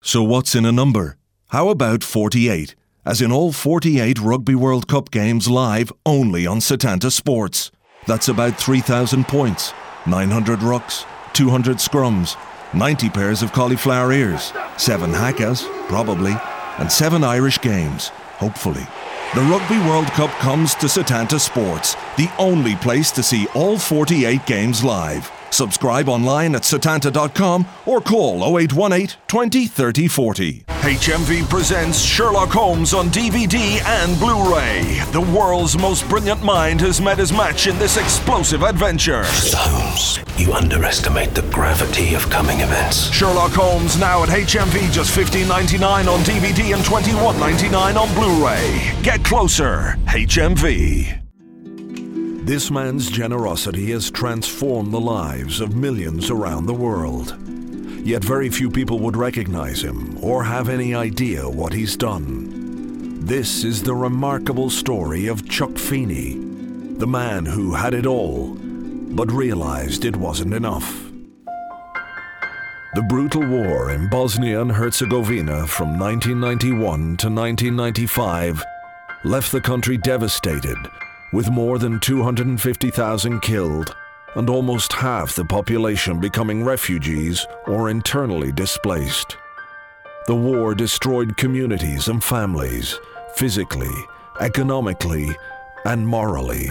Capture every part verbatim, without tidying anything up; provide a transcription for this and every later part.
So what's in a number? How about forty-eight? As in all forty-eight Rugby World Cup games live only on Setanta Sports. That's about three thousand points, nine hundred rucks, two hundred scrums, ninety pairs of cauliflower ears, seven hackas, probably, and seven Irish games, hopefully. The Rugby World Cup comes to Setanta Sports, the only place to see all forty-eight games live. Subscribe online at setanta dot com or call oh eight one eight, twenty, thirty, forty. H M V presents Sherlock Holmes on D V D and Blu-ray. The world's most brilliant mind has met his match in this explosive adventure. Mister Holmes, you underestimate the gravity of coming events. Sherlock Holmes now at H M V, just fifteen ninety-nine on D V D and twenty-one ninety-nine on Blu-ray. Get closer, H M V. This man's generosity has transformed the lives of millions around the world. Yet very few people would recognize him or have any idea what he's done. This is the remarkable story of Chuck Feeney, the man who had it all, but realized it wasn't enough. The brutal war in Bosnia and Herzegovina from nineteen ninety-one to nineteen ninety-five left the country devastated, with more than two hundred fifty thousand killed and almost half the population becoming refugees or internally displaced. The war destroyed communities and families, physically, economically, and morally.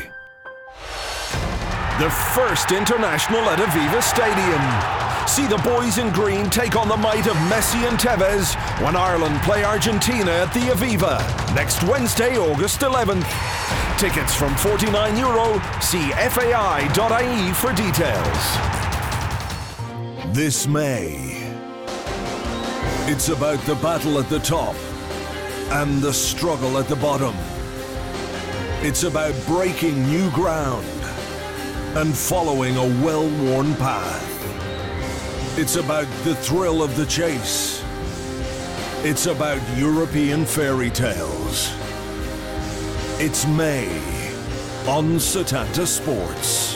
The first international at Aviva Stadium. See the boys in green take on the might of Messi and Tevez when Ireland play Argentina at the Aviva next Wednesday, August eleventh. Tickets from forty-nine euro. See F A I dot I E for details. This May, it's about the battle at the top and the struggle at the bottom. It's about breaking new ground and following a well-worn path. It's about the thrill of the chase. It's about European fairy tales. It's May on Setanta Sports.